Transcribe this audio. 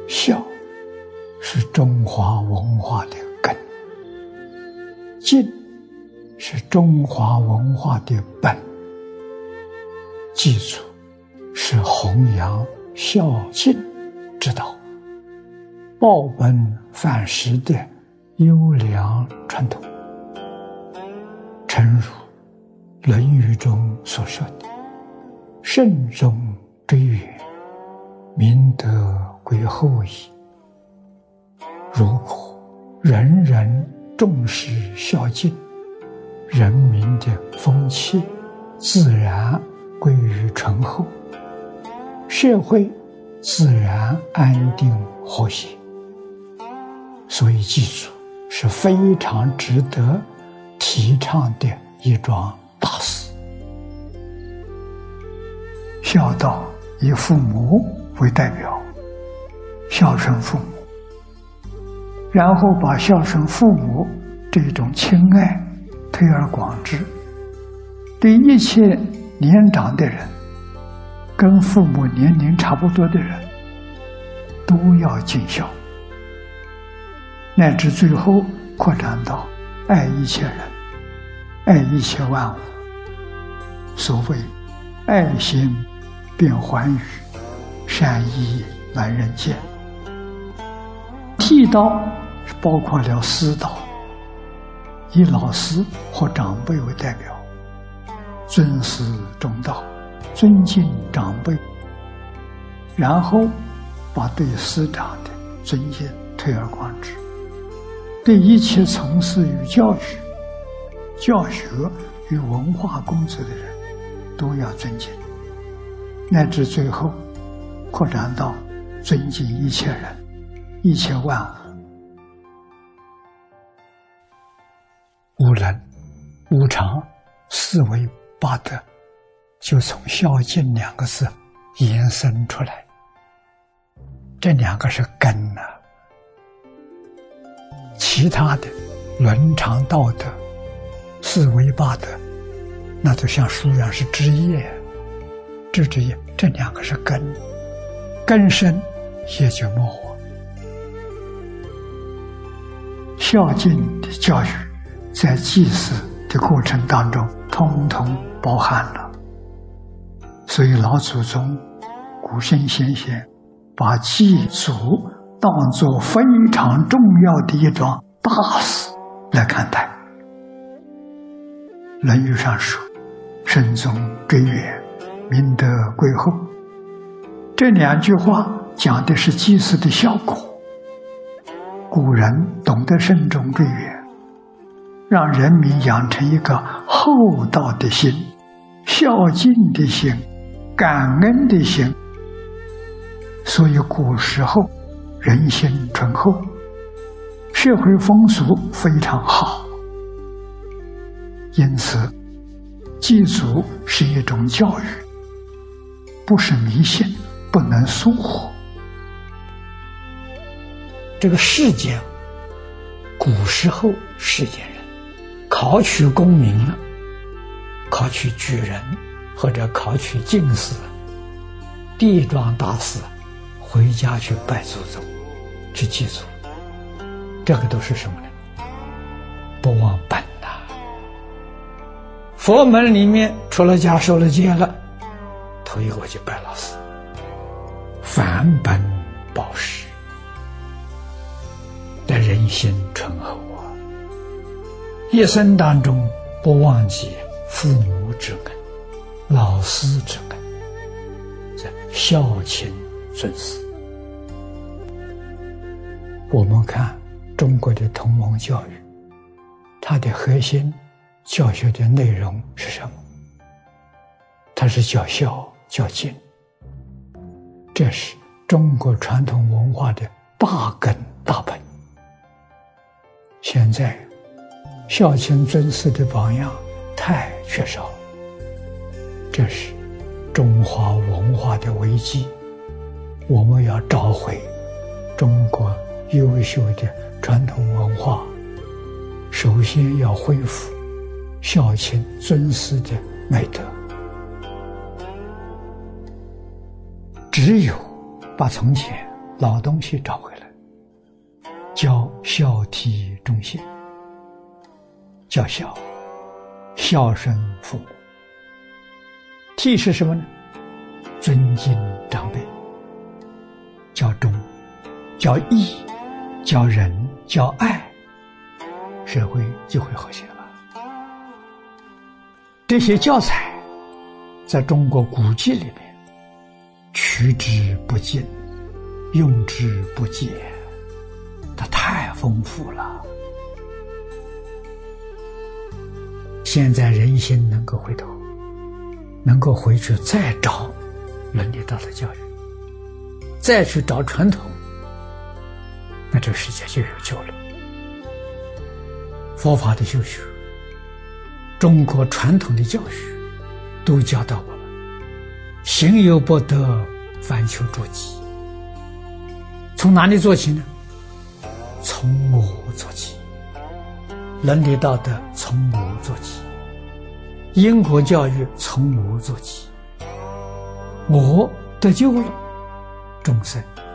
孝是中华文化的根，敬是中华文化的本。祭祖是弘扬孝敬之道，报本反时的优良传统。诚如《论语》中所说的：“慎终追远，民德归后矣。”如果人人重视孝敬，人民的风气自然归于醇厚，社会自然安定和谐。所以祭祖是非常值得提倡的一桩大事。孝道以父母为代表，孝顺父母，然后把孝顺父母这种亲爱推而广之，对一切年长的人，跟父母年龄差不多的人都要尽孝，乃至最后扩展到爱一切人，爱一切万物。所谓爱心变寰宇，善意满人间。剃刀是包括了师道，以老师或长辈为代表，尊师重道，尊敬长辈，然后把对师长的尊敬推而广之，对一切从事于教育、教学与文化工作的人都要尊敬，乃至最后扩展到尊敬一切人、一切万物。五伦、五常、四维八德，就从孝敬两个字延伸出来。这两个是根啊，其他的伦常道德、四维八德，那就像树一样是枝叶，枝叶，这两个是根，根深也就没活。孝敬的教育在祭祀的过程当中通通包含了，所以老祖宗、古圣先贤把祭祖当作非常重要的一桩大事来看待。《论语》上说：“慎终追远，民德归后。”这两句话讲的是祭祀的效果。古人懂得慎终追远，让人民养成一个厚道的心、孝敬的心、感恩的心，所以古时候人心淳厚，社会风俗非常好。因此祭祖是一种教育，不是迷信，不能疏忽。这个世间，古时候世间人考取功名了，考取举人或者考取进士，第一桩大事回家去拜祖宗，去祭祖。这个都是什么呢？不忘本呐。佛门里面出了家受了戒了，头一个去拜老师，返本报师，的人心淳厚啊，一生当中不忘记父母之恩、老师之恩，这孝亲尊师。我们看中国的同盟教育，它的核心教学的内容是什么？它是教孝教敬，这是中国传统文化的大根大本。现在孝亲尊师的榜样太缺少了，这是中华文化的危机。我们要找回中国优秀的传统文化，首先要恢复孝亲尊师的美德。只有把从前老东西找回来，教孝悌忠信，教孝，孝顺父母。悌是什么呢？尊敬长辈。教忠，教义，教仁，教爱，社会就会和谐了。这些教材在中国古籍里面取之不尽，用之不竭，它太丰富了。现在人心能够回头，能够回去再找伦理道德教育，再去找传统，那这个世界就有救了。佛法的修学，中国传统的教育都教导我们，行有不得，反求诸己。从哪里做起呢？从我做起。伦理道德从我做起，因果教育从我做起。我得救了，众生